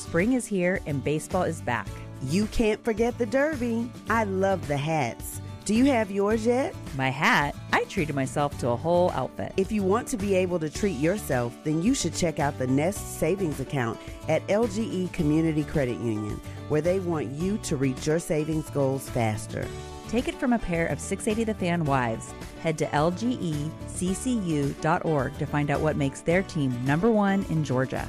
Spring is here and baseball is back. You can't forget the Derby. I love the hats. Do you have yours yet? My hat? I treated myself to a whole outfit. If you want to be able to treat yourself, then you should check out the Nest Savings Account at LGE Community Credit Union, where they want you to reach your savings goals faster. Take it from a pair of 680 The Fan wives. Head to lgeccu.org to find out what makes their team #1 in Georgia.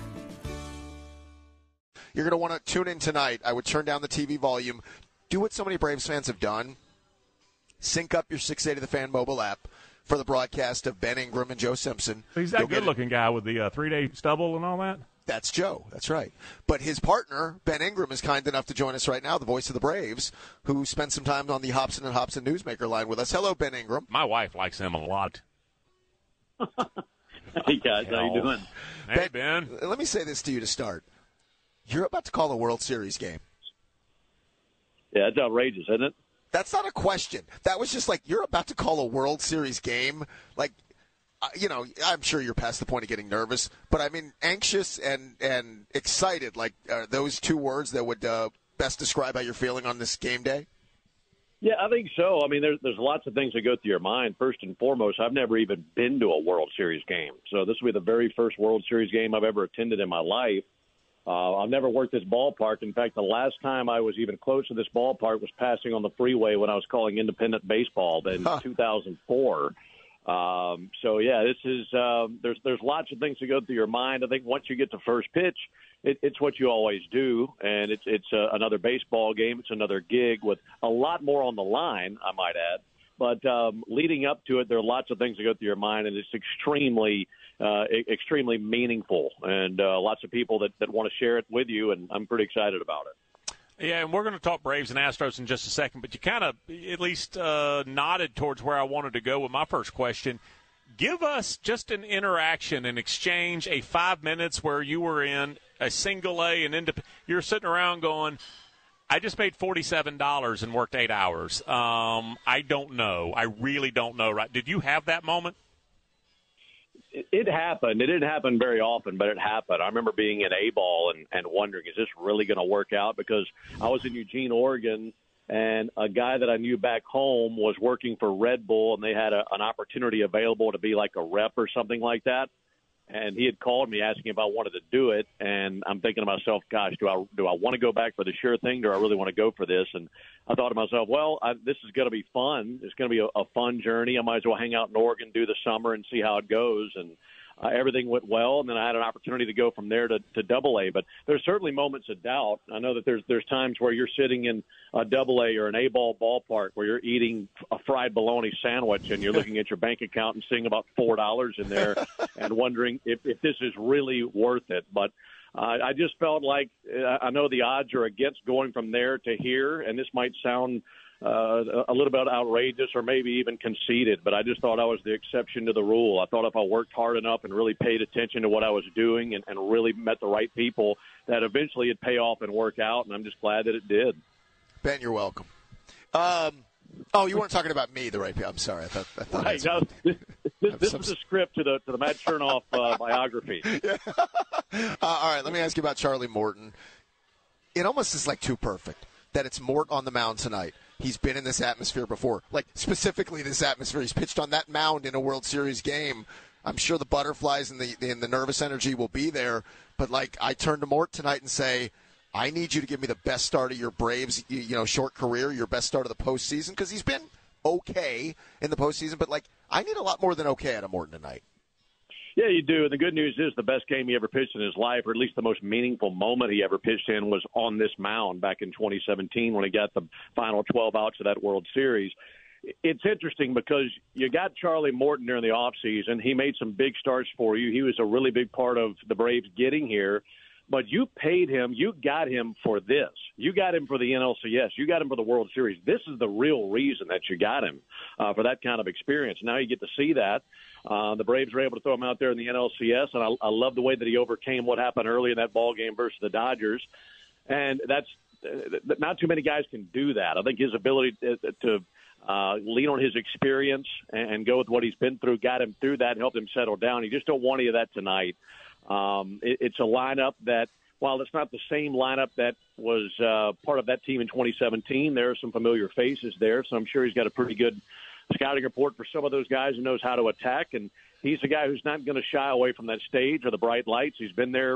You're going to want to tune in tonight. I would turn down the TV volume. Do what so many Braves fans have done. Sync up your 680 The Fan mobile app for the broadcast of Ben Ingram and Joe Simpson. He's that good-looking guy with the 3-day stubble and all that? That's Joe. That's right. But his partner, Ben Ingram, is kind enough to join us right now, the voice of the Braves, who spent some time on the Hobson and Hobson Newsmaker line with us. Hello, Ben Ingram. My wife likes him a lot. Hey, guys. How you doing? Hey, Ben. Let me say this to you to start. You're about to call a World Series game. Yeah, it's outrageous, isn't it? That's not a question. That was just like, you're about to call a World Series game. Like, I'm sure you're past the point of getting nervous, but I mean, anxious and excited, like, are those two words that would best describe how you're feeling on this game day? Yeah, I think so. I mean, there's lots of things that go through your mind. First and foremost, I've never even been to a World Series game. So this will be the very first World Series game I've ever attended in my life. I've never worked this ballpark. In fact, the last time I was even close to this ballpark was passing on the freeway when I was calling independent baseball in 2004. So yeah, this is there's lots of things to go through your mind. I think once you get to first pitch, it's what you always do, and it's another baseball game. It's another gig with a lot more on the line, I might add. But leading up to it, there are lots of things that go through your mind, and it's extremely meaningful, and lots of people that want to share it with you, and I'm pretty excited about it. Yeah, and we're going to talk Braves and Astros in just a second, but you kind of at least nodded towards where I wanted to go with my first question. Give us just an interaction, an exchange, a 5 minutes where you were in a single A and you're sitting around going, I just made $47 and worked 8 hours. I don't know. I really don't know. Right? Did you have that moment? It happened. It didn't happen very often, but it happened. I remember being in A-ball and wondering, is this really going to work out? Because I was in Eugene, Oregon, and a guy that I knew back home was working for Red Bull, and they had an opportunity available to be like a rep or something like that. And he had called me asking if I wanted to do it, and I'm thinking to myself, gosh, do I want to go back for the sure thing? Do I really want to go for this? And I thought to myself, well, this is going to be fun. It's going to be a fun journey. I might as well hang out in Oregon, do the summer, and see how it goes. And everything went well, and then I had an opportunity to go from there to Double-A. But there's certainly moments of doubt. I know that there's times where you're sitting in a Double-A or an A-ball ballpark where you're eating a fried bologna sandwich and you're looking at your bank account and seeing about $4 in there and wondering if this is really worth it. But I just felt like I know the odds are against going from there to here, and this might sound a little bit outrageous or maybe even conceited, but I just thought I was the exception to the rule. I thought if I worked hard enough and really paid attention to what I was doing and really met the right people, that eventually it'd pay off and work out, and I'm just glad that it did. Ben, you're welcome. You weren't talking about me, the right people. I'm sorry. I thought right. This is a script to the Matt Chernoff biography. Yeah. All right, let me ask you about Charlie Morton. It almost is like too perfect that it's Mort on the mound tonight. He's been in this atmosphere before, like specifically this atmosphere. He's pitched on that mound in a World Series game. I'm sure the butterflies and the nervous energy will be there. But like, I turn to Mort tonight and say, I need you to give me the best start of your Braves, short career, your best start of the postseason, because he's been okay in the postseason. But like, I need a lot more than okay out of Morton tonight. Yeah, you do. And the good news is the best game he ever pitched in his life, or at least the most meaningful moment he ever pitched in, was on this mound back in 2017 when he got the final 12 outs of that World Series. It's interesting because you got Charlie Morton during the offseason. He made some big starts for you. He was a really big part of the Braves getting here. But you paid him. You got him for this. You got him for the NLCS. You got him for the World Series. This is the real reason that you got him, for that kind of experience. Now you get to see that. The Braves were able to throw him out there in the NLCS, and I love the way that he overcame what happened early in that ball game versus the Dodgers. And that's not too many guys can do that. I think his ability to lean on his experience and go with what he's been through got him through that and helped him settle down. You just don't want any of that tonight. It's a lineup that while it's not the same lineup that was part of that team in 2017, there are some familiar faces there. So I'm sure he's got a pretty good scouting report for some of those guys and knows how to attack. And he's a guy who's not going to shy away from that stage or the bright lights. He's been there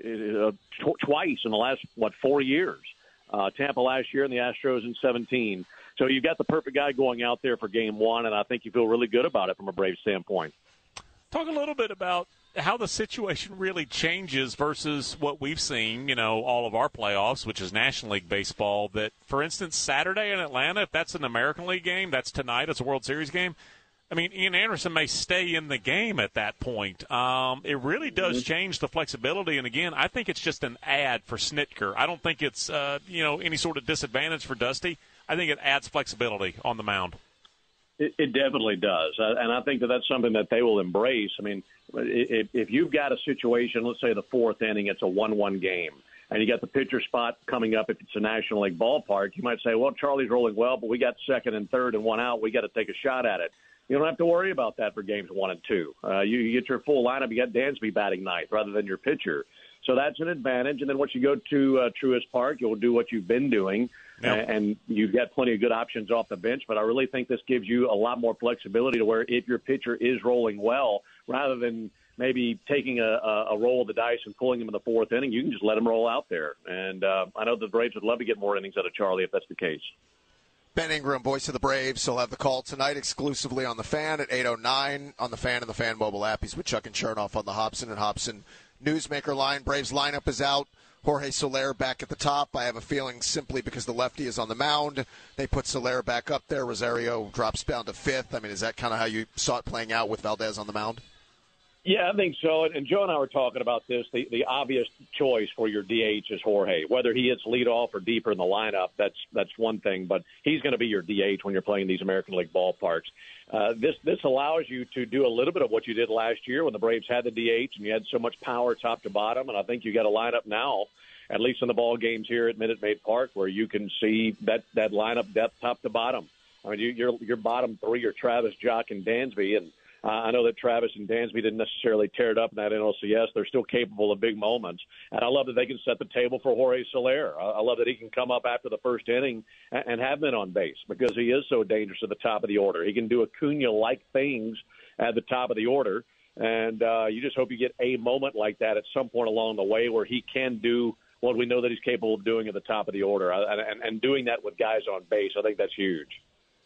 twice in the last, 4 years. Tampa last year and the Astros in 17. So you've got the perfect guy going out there for game one, and I think you feel really good about it from a Braves standpoint. Talk a little bit about how the situation really changes versus what we've seen, all of our playoffs, which is National League baseball. That, for instance, Saturday in Atlanta, if that's an American League game, that's tonight, it's a World Series game. I mean, Ian Anderson may stay in the game at that point. It really does change the flexibility. And, again, I think it's just an add for Snitker. I don't think it's, any sort of disadvantage for Dusty. I think it adds flexibility on the mound. It definitely does. And I think that's something that they will embrace. I mean, if you've got a situation, let's say the fourth inning, it's a 1-1 game, and you got the pitcher spot coming up if it's a National League ballpark, you might say, well, Charlie's rolling well, but we got second and third and one out. We got to take a shot at it. You don't have to worry about that for games 1 and 2. You get your full lineup. You got Dansby batting ninth rather than your pitcher. So that's an advantage. And then once you go to Truist Park, you'll do what you've been doing. Yep. And you've got plenty of good options off the bench. But I really think this gives you a lot more flexibility to where if your pitcher is rolling well, rather than maybe taking a roll of the dice and pulling him in the fourth inning, you can just let him roll out there. And I know the Braves would love to get more innings out of Charlie if that's the case. Ben Ingram, voice of the Braves, will have the call tonight exclusively on The Fan at 8:09 on The Fan and the Fan mobile app. He's with Chuck and Chernoff on the Hobson and Hobson Newsmaker line. Braves lineup is out. Jorge Soler back at the top. I have a feeling simply because the lefty is on the mound, they put Soler back up there. Rosario drops down to fifth. I mean, is that kind of how you saw it playing out with Valdez on the mound? Yeah, I think so. And Joe and I were talking about this. The obvious choice for your DH is Jorge. Whether he hits leadoff or deeper in the lineup, that's one thing. But he's going to be your DH when you're playing these American League ballparks. This allows you to do a little bit of what you did last year when the Braves had the DH and you had so much power top to bottom. And I think you got a lineup now, at least in the ball games here at Minute Maid Park, where you can see that lineup depth top to bottom. I mean, your bottom three are Travis, Jock, and Dansby, and I know that Travis and Dansby didn't necessarily tear it up in that NLCS. They're still capable of big moments. And I love that they can set the table for Jorge Soler. I love that he can come up after the first inning and have been on base because he is so dangerous at the top of the order. He can do Acuna-like things at the top of the order. And you just hope you get a moment like that at some point along the way where he can do what we know that he's capable of doing at the top of the order. And doing that with guys on base, I think that's huge.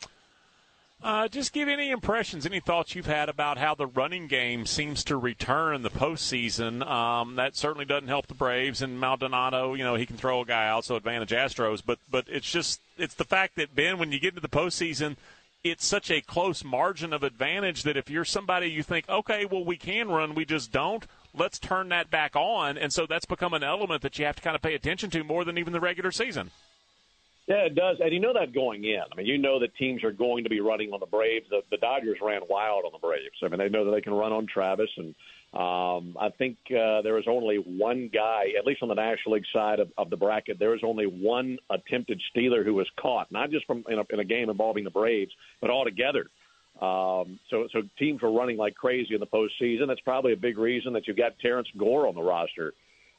Just give any impressions, any thoughts you've had about how the running game seems to return in the postseason. That certainly doesn't help the Braves. And Maldonado, he can throw a guy out, so advantage Astros. But it's the fact that, Ben, when you get into the postseason, it's such a close margin of advantage that if you're somebody you think, okay, well, we can run, we just don't, let's turn that back on. And so that's become an element that you have to kind of pay attention to more than even the regular season. Yeah, it does. And you know that going in. I mean, you know that teams are going to be running on the Braves. The Dodgers ran wild on the Braves. I mean, they know that they can run on Travis. And I think there was only one guy, at least on the National League side of the bracket, there was only one attempted stealer who was caught, not just from in a game involving the Braves, but altogether. So teams were running like crazy in the postseason. That's probably a big reason that you've got Terrence Gore on the roster.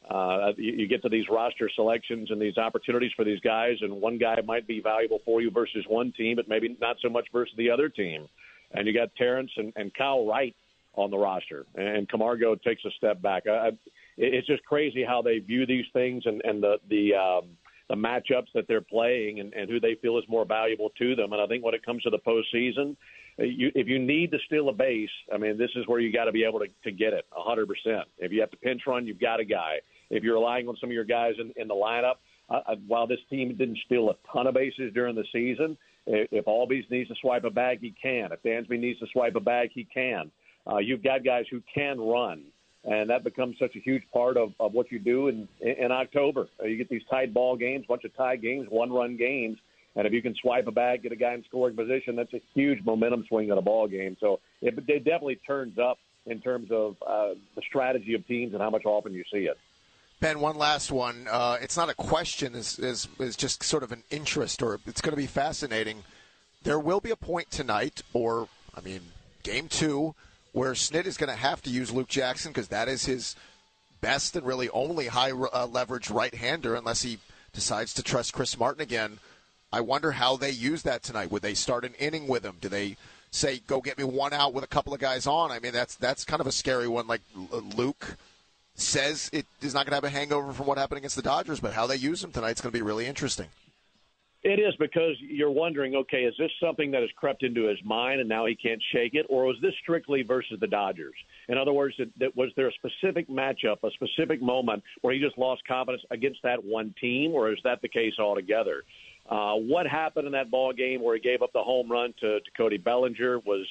You get to these roster selections and these opportunities for these guys, and one guy might be valuable for you versus one team, but maybe not so much versus the other team. And you got Terrence and Kyle Wright on the roster, and Camargo takes a step back. It's just crazy how they view these things and the matchups that they're playing and who they feel is more valuable to them. And I think when it comes to the postseason, if you need to steal a base, I mean, this is where you got to be able to get it 100%. If you have to pinch run, you've got a guy. If you're relying on some of your guys in the lineup, while this team didn't steal a ton of bases during the season, if Albies needs to swipe a bag, he can. If Dansby needs to swipe a bag, he can. You've got guys who can run, and that becomes such a huge part of what you do in October. You get these tight ball games, bunch of tie games, one-run games, and if you can swipe a bag, get a guy in scoring position, that's a huge momentum swing in a ball game. So it definitely turns up in terms of the strategy of teams and how much often you see it. Ben, one last one. It's not a question, is just sort of an interest, or it's going to be fascinating. There will be a point tonight, game 2, where Snit is going to have to use Luke Jackson because that is his best and really only high leverage right-hander unless he decides to trust Chris Martin again. I wonder how they use that tonight. Would they start an inning with him? Do they say, go get me one out with a couple of guys on? I mean, that's kind of a scary one. Like Luke says it is not going to have a hangover from what happened against the Dodgers, but how they use him tonight is going to be really interesting. It is, because you're wondering, okay, is this something that has crept into his mind and now he can't shake it, or was this strictly versus the Dodgers? In other words, was there a specific matchup, a specific moment where he just lost confidence against that one team, or is that the case altogether? What happened in that ball game where he gave up the home run to Cody Bellinger was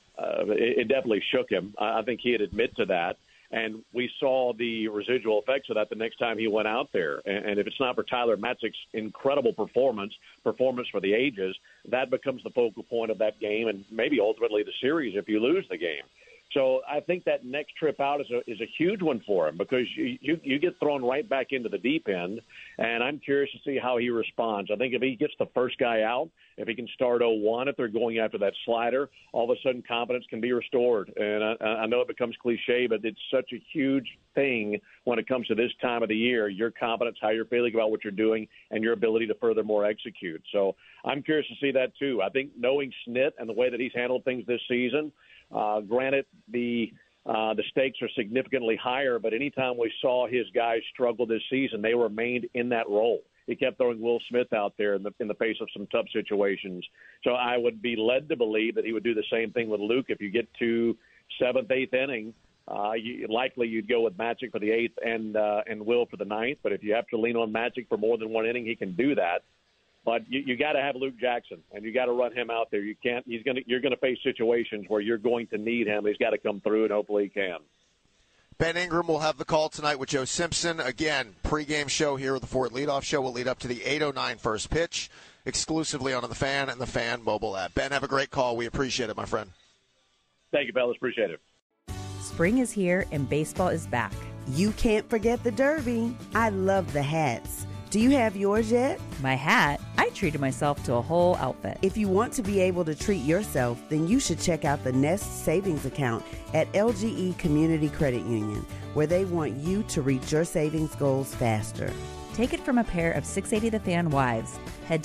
it definitely shook him. I think he'd admit to that. And we saw the residual effects of that the next time he went out there. And if it's not for Tyler Matzek's incredible performance for the ages, that becomes the focal point of that game and maybe ultimately the series if you lose the game. So I think that next trip out is a huge one for him, because you get thrown right back into the deep end, and I'm curious to see how he responds. I think if he gets the first guy out, if he can start 0-1, if they're going after that slider, all of a sudden confidence can be restored. And I know it becomes cliche, but it's such a huge thing when it comes to this time of the year, your confidence, how you're feeling about what you're doing, and your ability to furthermore execute. So I'm curious to see that too. I think knowing Snit and the way that he's handled things this season, granted, the stakes are significantly higher, but anytime we saw his guys struggle this season, they remained in that role. He kept throwing Will Smith out there in the face of some tough situations. So I would be led to believe that he would do the same thing with Luke. If you get to 7th, 8th inning, likely you'd go with Matzek for the 8th and Will for the 9th. But if you have to lean on Matzek for more than one inning, he can do that. But you got to have Luke Jackson, and you got to run him out there. You can't. You're going to face situations where you're going to need him. He's got to come through, and hopefully he can. Ben Ingram will have the call tonight with Joe Simpson. Again, pregame show here with the Ford Leadoff Show will lead up to the 8:09 first pitch, exclusively on the Fan and the Fan mobile app. Ben, have a great call. We appreciate it, my friend. Thank you, fellas. Appreciate it. Spring is here and baseball is back. You can't forget the Derby. I love the hats. Do you have yours yet? My hat? I treated myself to a whole outfit. If you want to be able to treat yourself, then you should check out the Nest Savings Account at LGE Community Credit Union, where they want you to reach your savings goals faster. Take it from a pair of 680 The Fan wives. Head to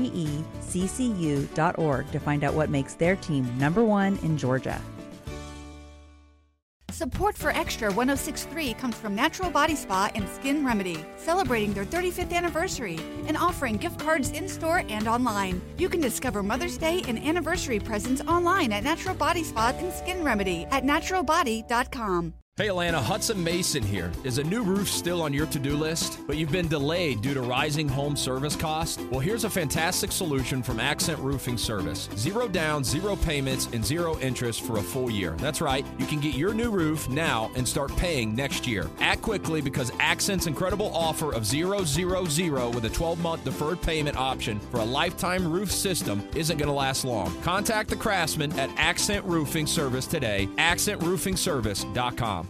lgeccu.org to find out what makes their team #1 in Georgia. Support for Extra 106.3 comes from Natural Body Spa and Skin Remedy, celebrating their 35th anniversary and offering gift cards in-store and online. You can discover Mother's Day and anniversary presents online at Natural Body Spa and Skin Remedy at naturalbody.com. Hey Atlanta, Hudson Mason here. Is a new roof still on your to-do list, but you've been delayed due to rising home service costs? Well, here's a fantastic solution from Accent Roofing Service. 0 down, 0 payments, and 0 interest for a full year. That's right. You can get your new roof now and start paying next year. Act quickly, because Accent's incredible offer of 000 with a 12-month deferred payment option for a lifetime roof system isn't going to last long. Contact the craftsman at Accent Roofing Service today, accentroofingservice.com.